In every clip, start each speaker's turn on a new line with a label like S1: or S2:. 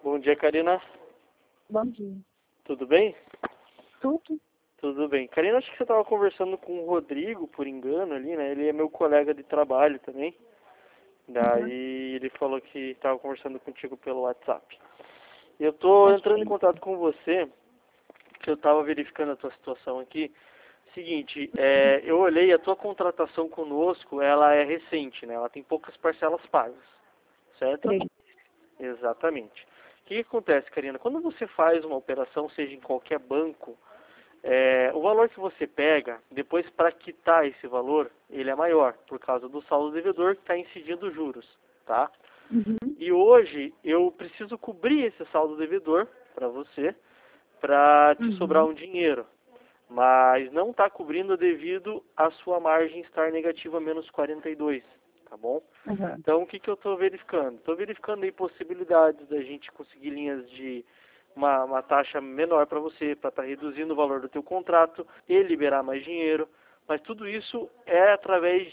S1: Bom dia, Karina.
S2: Bom dia.
S1: Tudo bem?
S2: Tudo?
S1: Tudo bem. Karina, acho que você estava conversando com o Rodrigo, por engano, ali, né? Ele é meu colega de trabalho também. Daí ele falou que estava conversando contigo pelo WhatsApp. E eu estou entrando em contato com você, que eu estava verificando a tua situação aqui. Seguinte, eu olhei, a tua contratação conosco, ela é recente, né? Ela tem poucas parcelas pagas, certo?
S2: 3.
S1: Exatamente. O que acontece, Karina? Quando você faz uma operação, seja em qualquer banco, o valor que você pega, depois para quitar esse valor, ele é maior, por causa do saldo devedor que está incidindo juros, tá? E hoje eu preciso cobrir esse saldo devedor para você, para te sobrar um dinheiro. Mas não está cobrindo devido à sua margem estar negativa menos 42, tá bom? Então, o que eu estou verificando? Estou verificando aí possibilidades da gente conseguir linhas de uma taxa menor para você, para estar reduzindo o valor do teu contrato e liberar mais dinheiro. Mas tudo isso é através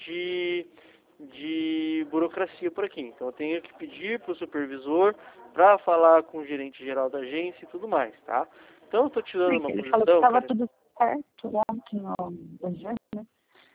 S1: de burocracia por aqui. Então, eu tenho que pedir para o supervisor para falar com o gerente geral da agência e tudo mais, tá? Então, eu estou te dando uma
S2: Ele
S1: posição...
S2: falou que estava tudo certo ontem no Jean, né?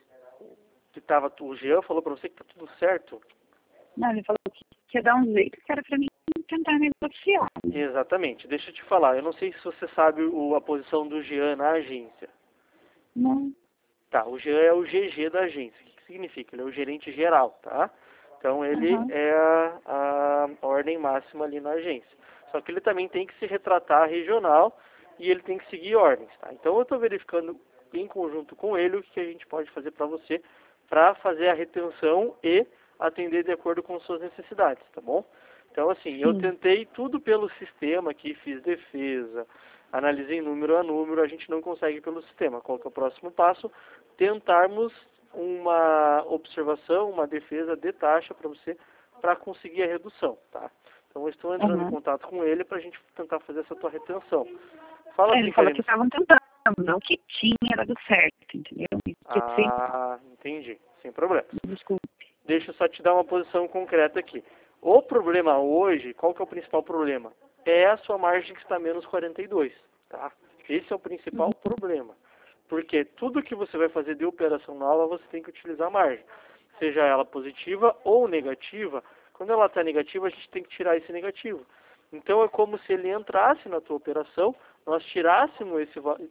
S1: O Jean falou para você que está tudo certo?
S2: Não, ele falou que ia dar um jeito que era para mim tentar negociar.
S1: Exatamente. Deixa eu te falar. Eu não sei se você sabe a posição do Jean na agência.
S2: Não.
S1: Tá, o Jean é o GG da agência. O que significa? Ele é o gerente geral, tá? Então ele é a ordem máxima ali na agência. Só que ele também tem que se retratar regional e ele tem que seguir ordens, tá? Então eu estou verificando em conjunto com ele o que a gente pode fazer para você para fazer a retenção e atender de acordo com suas necessidades, tá bom? Então assim, eu tentei tudo pelo sistema aqui, fiz defesa, analisei número a número, a gente não consegue pelo sistema. Qual que é o próximo passo? Tentarmos uma observação, uma defesa de taxa para você, para conseguir a redução, tá? Então eu estou entrando em contato com ele para a gente tentar fazer essa tua retenção. Fala assim,
S2: Ele falou
S1: Karina.
S2: que estavam tentando, não que tinha dado certo, entendeu?
S1: Entendi. Sem problema.
S2: Desculpe.
S1: Deixa eu só te dar uma posição concreta aqui. O problema hoje, qual que é o principal problema? É a sua margem que está menos 42, tá? Esse é o principal problema. Porque tudo que você vai fazer de operação nova, você tem que utilizar a margem. Seja ela positiva ou negativa. Quando ela está negativa, a gente tem que tirar esse negativo. Então é como se ele entrasse na tua operação, nós tirássemos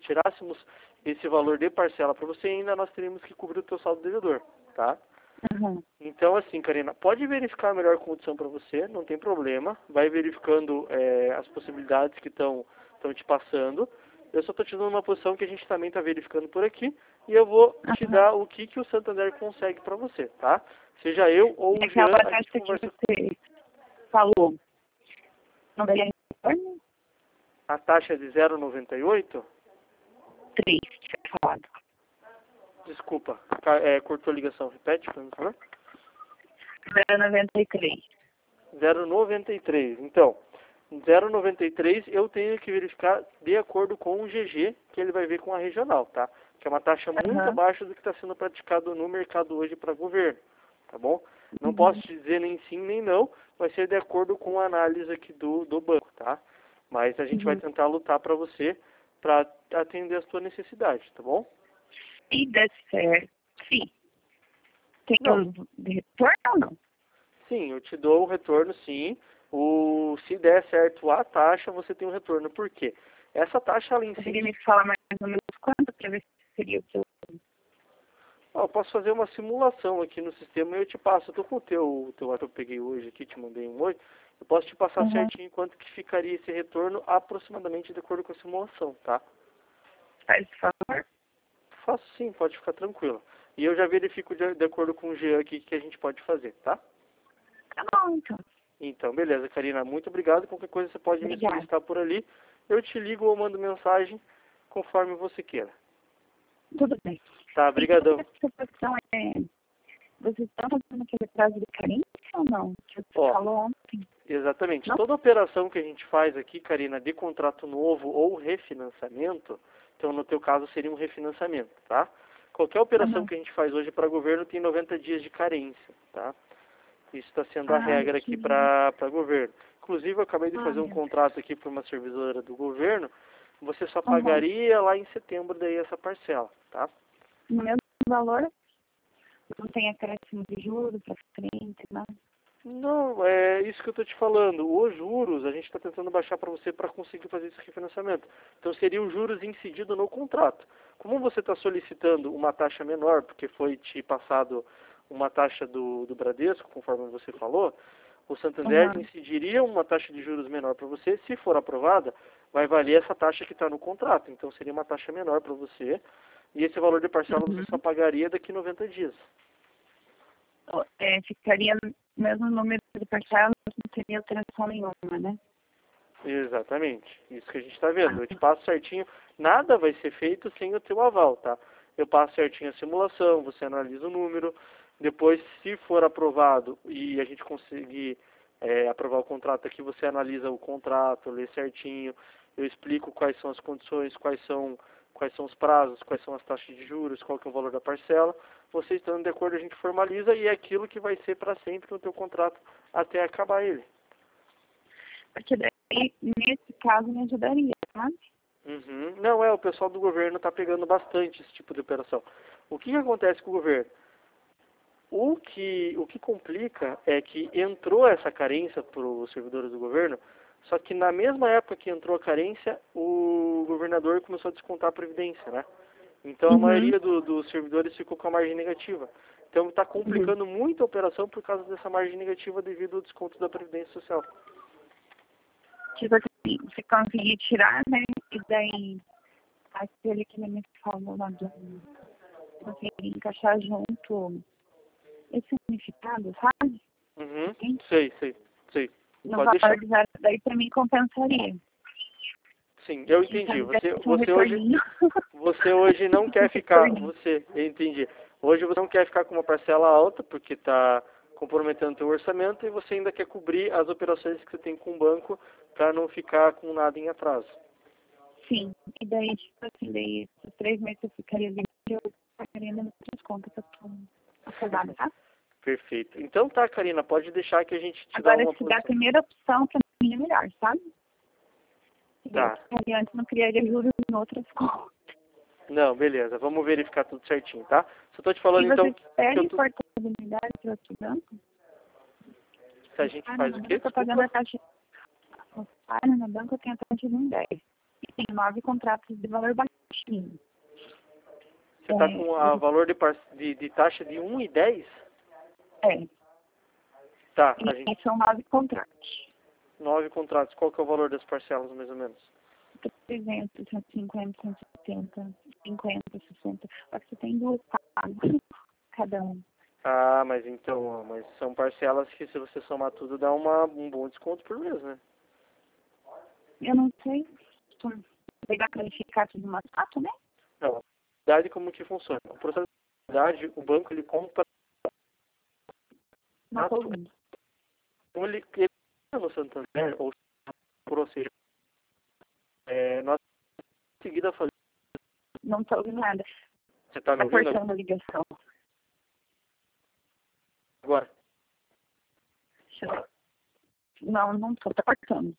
S1: esse valor de parcela para você e ainda nós teríamos que cobrir o teu saldo devedor, tá? Então, assim, Karina, pode verificar a melhor condição para você, não tem problema. Vai verificando as possibilidades que estão te passando. Eu só estou te dando uma posição que a gente também está verificando por aqui. E eu vou te dar o que o Santander consegue para você, tá? Seja eu ou o Jean, a gente conversa.
S2: Você falou, não daria retorno?
S1: A taxa é de 0,98?
S2: 3, tinha falado.
S1: Desculpa, cortou a ligação. Repete, por favor.
S2: 0,93.
S1: 0,93. Então, 0,93 eu tenho que verificar de acordo com o GG, que ele vai ver com a regional, tá? Que é uma taxa muito abaixo do que está sendo praticado no mercado hoje para governo, tá bom? Não posso te dizer nem sim nem não, vai ser de acordo com a análise aqui do banco, tá? Mas a gente vai tentar lutar para você, para atender as suas necessidades, tá bom?
S2: Se der certo, sim. Tem de retorno ou não?
S1: Sim, eu te dou o retorno, sim. Se der certo a taxa, você tem um retorno. Por quê? Essa taxa, ela
S2: Poderia
S1: incide...
S2: me falar mais ou menos quanto para ver se seria o que eu...
S1: Eu posso fazer uma simulação aqui no sistema e eu te passo. Eu tô com o teu que eu peguei hoje aqui, te mandei um hoje. Eu posso te passar certinho quanto que ficaria esse retorno aproximadamente de acordo com a simulação, tá?
S2: Faz favor?
S1: Faço sim, pode ficar tranquilo. E eu já verifico de acordo com o Jean aqui que a gente pode fazer, tá?
S2: Tá bom, então.
S1: Então, beleza, Karina. Muito obrigado. Qualquer coisa você pode me solicitar por ali. Eu te ligo ou mando mensagem conforme você queira.
S2: Tudo bem.
S1: Tá, brigadão.
S2: Essa questão vocês estão fazendo aquele prazo de carência ou não? Que você falou ontem.
S1: Exatamente.
S2: Não?
S1: Toda operação que a gente faz aqui, Karina, de contrato novo ou refinanciamento, então no teu caso seria um refinanciamento, tá? Qualquer operação que a gente faz hoje para governo tem 90 dias de carência, tá? Isso está sendo a regra aqui para governo. Inclusive, eu acabei de fazer um contrato aqui para uma servidora do governo. Você só pagaria lá em setembro daí essa parcela, tá?
S2: No mesmo valor? Não tem acréscimo de juros para frente, não?
S1: Não, é isso que eu estou te falando. Os juros, a gente está tentando baixar para você para conseguir fazer esse refinanciamento. Então, seria os juros incididos no contrato. Como você está solicitando uma taxa menor, porque foi te passado uma taxa do Bradesco, conforme você falou, o Santander incidiria uma taxa de juros menor para você. Se for aprovada, vai valer essa taxa que está no contrato. Então, seria uma taxa menor para você. E esse valor de parcela você só pagaria daqui 90 dias.
S2: Ficaria no mesmo número de parcelas, não teria alteração nenhuma, né?
S1: Exatamente. Isso que a gente está vendo. Eu te passo certinho. Nada vai ser feito sem o teu aval, tá? Eu passo certinho a simulação, você analisa o número. Depois, se for aprovado e a gente conseguir aprovar o contrato aqui, você analisa o contrato, lê certinho. Eu explico quais são as condições, quais são os prazos, quais são as taxas de juros, qual que é o valor da parcela. Você estando de acordo, a gente formaliza e é aquilo que vai ser para sempre no teu contrato até acabar ele.
S2: Porque daí, nesse caso, me ajudaria, tá?
S1: Não, o pessoal do governo está pegando bastante esse tipo de operação. O que acontece com o governo? O que complica é que entrou essa carência para os servidores do governo, só que na mesma época que entrou a carência, o governador começou a descontar a previdência, né? Então a maioria dos servidores ficou com a margem negativa. Então está complicando muito a operação por causa dessa margem negativa devido ao desconto da previdência social.
S2: Tipo assim, você conseguir tirar, né? E daí, aquele que me falou lá do... Você encaixar junto esse significado, sabe?
S1: Sei.
S2: No
S1: Pode
S2: valor
S1: deixar.
S2: de zero, daí para mim compensaria.
S1: Sim, eu entendi. Você hoje não quer eu entendi. Hoje você não quer ficar com uma parcela alta porque está comprometendo o teu orçamento e você ainda quer cobrir as operações que você tem com o banco para não ficar com nada em atraso.
S2: Sim, e daí, tipo assim, daí esses 3 meses eu ficaria livre, eu pagaria nas outras contas que eu estou acordada, tá?
S1: Perfeito. Então tá, Karina, pode deixar que a gente te
S2: Agora,
S1: dá uma
S2: se dá a primeira opção, para mim é melhor, sabe?
S1: Tá.
S2: Eu antes não criaria juros em outras contas.
S1: Não, beleza. Vamos verificar tudo certinho, tá? Só tô te falando
S2: e
S1: então
S2: você pede
S1: que
S2: portabilidade para outro banco?
S1: se a gente faz o quê?
S2: Eu tô pagando a taxa. No banco eu tenho a taxa de 1,10. E tem 9 contratos de valor baixinho.
S1: Você está com o valor de taxa de 1,10?
S2: É.
S1: Tá,
S2: E são 9 contratos.
S1: 9 contratos. Qual que é o valor das parcelas, mais ou menos?
S2: 300, 150, 170, 50, 60. Só que você tem 2 pagos, cada um.
S1: Ah, mas são parcelas que se você somar tudo dá um bom desconto por mês, né?
S2: Eu não sei. Pegar classificar tudo no fato, né?
S1: Não. Na verdade, como que funciona? O processo de verdade, o banco ele compra.
S2: Não estou ouvindo.
S1: Então ele no Santander, ou seja, nós em seguida fazemos.
S2: Não estou ouvindo nada.
S1: Você está me
S2: Está
S1: ouvindo
S2: cortando a ligação.
S1: agora?
S2: Não estou. Está cortando.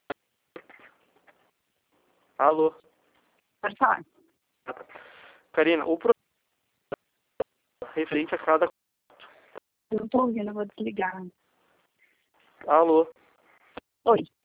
S1: Alô?
S2: Pode falar.
S1: Karina, o processo referente a cada.
S2: Eu não estou ouvindo, eu vou desligar.
S1: Alô?
S2: Oi.